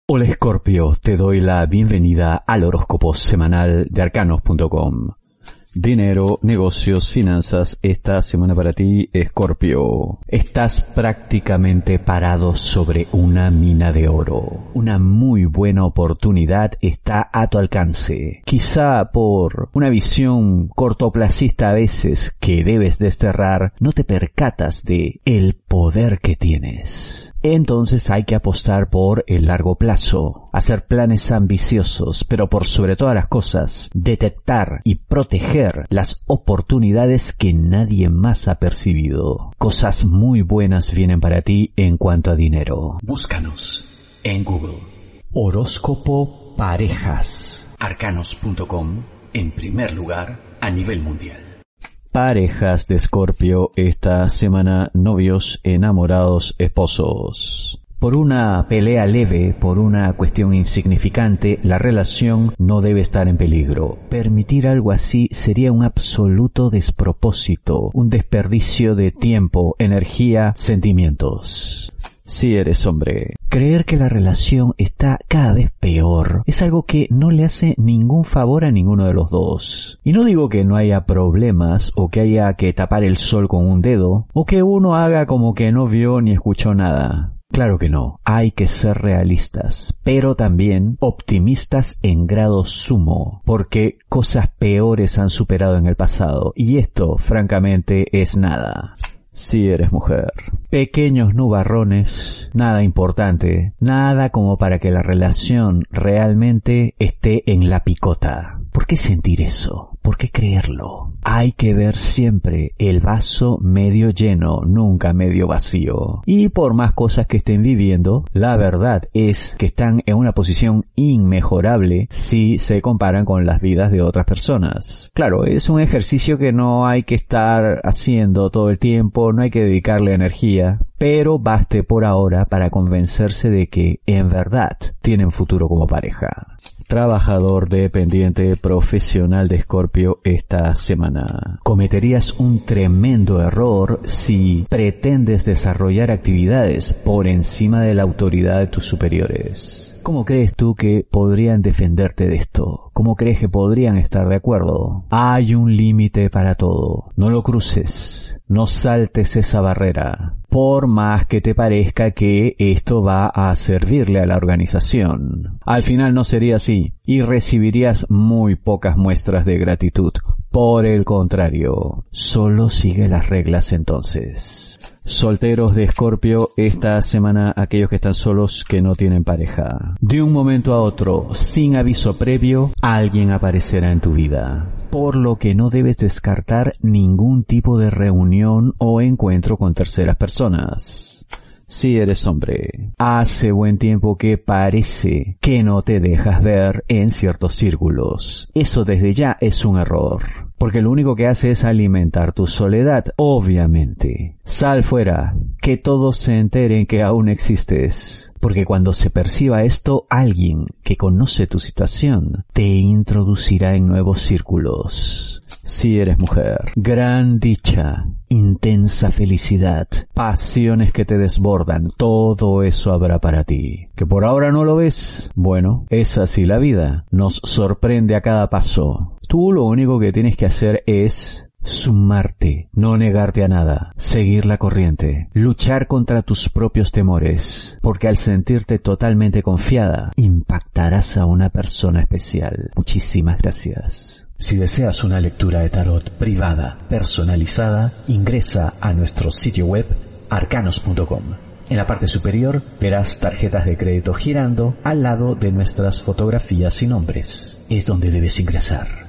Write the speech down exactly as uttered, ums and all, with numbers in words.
Hola Escorpio, te doy la bienvenida al horóscopo semanal de arcanos punto com. Dinero, negocios, finanzas, esta semana para ti, Escorpio. Estás prácticamente parado sobre una mina de oro. Una muy buena oportunidad está a tu alcance. Quizá por una visión cortoplacista a veces que debes desterrar, no te percatas de el poder que tienes. Entonces hay que apostar por el largo plazo, hacer planes ambiciosos, pero por sobre todas las cosas, detectar y proteger las oportunidades que nadie más ha percibido. Cosas muy buenas vienen para ti en cuanto a dinero. Búscanos en Google. Horóscopo Parejas. arcanos punto com, en primer lugar a nivel mundial. Parejas de Escorpio, esta semana novios, enamorados, esposos. Por una pelea leve, por una cuestión insignificante, la relación no debe estar en peligro. Permitir algo así sería un absoluto despropósito, un desperdicio de tiempo, energía, sentimientos. Si eres hombre, creer que la relación está cada vez peor es algo que no le hace ningún favor a ninguno de los dos. Y no digo que no haya problemas o que haya que tapar el sol con un dedo o que uno haga como que no vio ni escuchó nada. Claro que no, hay que ser realistas, pero también optimistas en grado sumo, porque cosas peores han superado en el pasado y esto, francamente, es nada. Si eres mujer, pequeños nubarrones, nada importante, nada como para que la relación realmente esté en la picota. ¿Por qué sentir eso? ¿Por qué creerlo? Hay que ver siempre el vaso medio lleno, nunca medio vacío. Y por más cosas que estén viviendo, la verdad es que están en una posición inmejorable si se comparan con las vidas de otras personas. Claro, es un ejercicio que no hay que estar haciendo todo el tiempo, no hay que dedicarle energía, pero baste por ahora para convencerse de que en verdad tienen futuro como pareja. Trabajador dependiente profesional de Escorpio esta semana. Cometerías un tremendo error si pretendes desarrollar actividades por encima de la autoridad de tus superiores. ¿Cómo crees tú que podrían defenderte de esto? ¿Cómo crees que podrían estar de acuerdo? Hay un límite para todo. No lo cruces. No saltes esa barrera. Por más que te parezca que esto va a servirle a la organización. Al final no sería así y recibirías muy pocas muestras de gratitud. Por el contrario, solo sigue las reglas entonces. Solteros de Escorpio, esta semana aquellos que están solos que no tienen pareja. De un momento a otro, sin aviso previo, alguien aparecerá en tu vida. Por lo que no debes descartar ningún tipo de reunión o encuentro con terceras personas. Si eres hombre, hace buen tiempo que parece que no te dejas ver en ciertos círculos. Eso desde ya es un error, porque lo único que hace es alimentar tu soledad, obviamente. Sal fuera, que todos se enteren que aún existes, porque cuando se perciba esto, alguien que conoce tu situación te introducirá en nuevos círculos. Si eres mujer, gran dicha, intensa felicidad, pasiones que te desbordan, todo eso habrá para ti. ¿Que por ahora no lo ves? Bueno, es así la vida, nos sorprende a cada paso. Tú lo único que tienes que hacer es sumarte, no negarte a nada, seguir la corriente, luchar contra tus propios temores, porque al sentirte totalmente confiada, impactarás a una persona especial. Muchísimas gracias. Si deseas una lectura de tarot privada, personalizada, ingresa a nuestro sitio web arcanos punto com. En la parte superior verás tarjetas de crédito girando al lado de nuestras fotografías y nombres. Es donde debes ingresar.